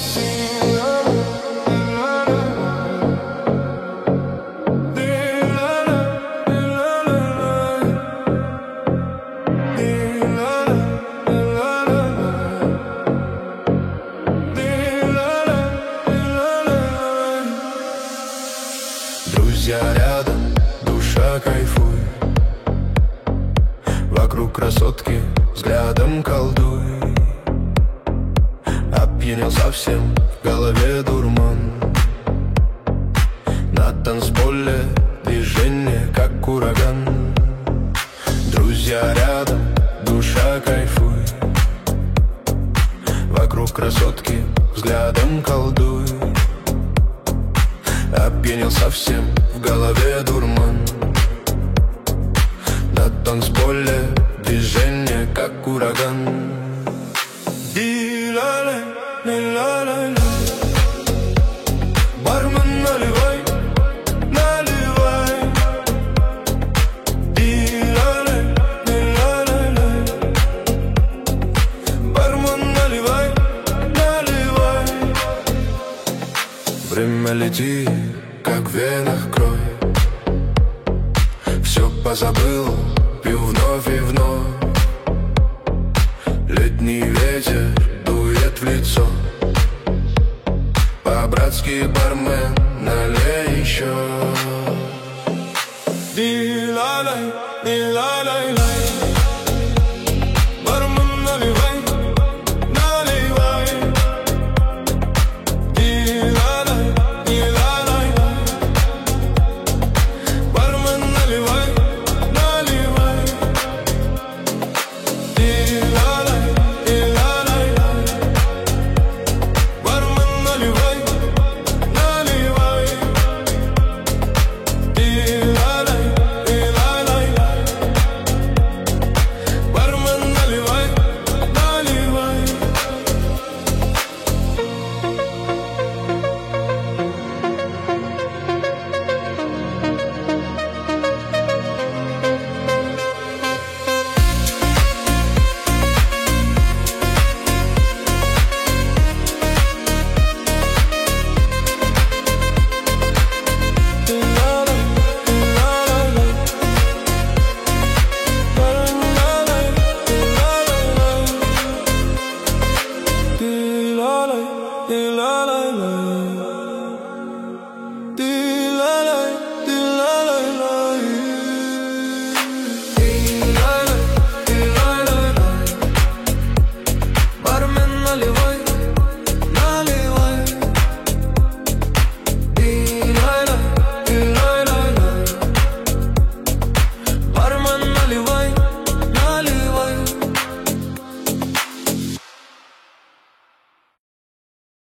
Друзья рядом, душа кайфуй. Вокруг красотки взглядом колдуй. Опьянел совсем, в голове дурман. На танцполе движение, как ураган. Друзья рядом, душа кайфуй. Вокруг красотки взглядом колдуй. Опьянел совсем, в голове дурман. На танцполе движение, как ураган. Ди-ла-лай, ла-ла-лай. Бармен, наливай, наливай. Ди-ла-лай, ла-ла-лай. Бармен, наливай, наливай. Время летит, как в венах кровь. Все позабыл, пью вновь и вновь. Летний ветер дует в лицо. По-братски, бармен, налей еще. Ди-ла-лай, ди-ла-лай-лай. Бармен, наливай, наливай. Ди-ла-лай, ди-ла-лай-лай. Бармен, наливай, наливай. Ди-ла-лай, ди-ла-лай-лай. Бармен, наливай, наливай. Ди-ла-лай, ди-ла-лай-лай. Бармен, наливай, наливай. La la la la.